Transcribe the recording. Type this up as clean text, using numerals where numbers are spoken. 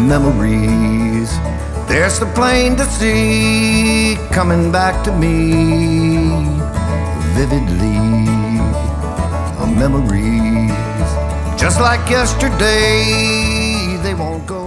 memories. They're so plain to see, coming back to me vividly. Memories, just like yesterday, they won't go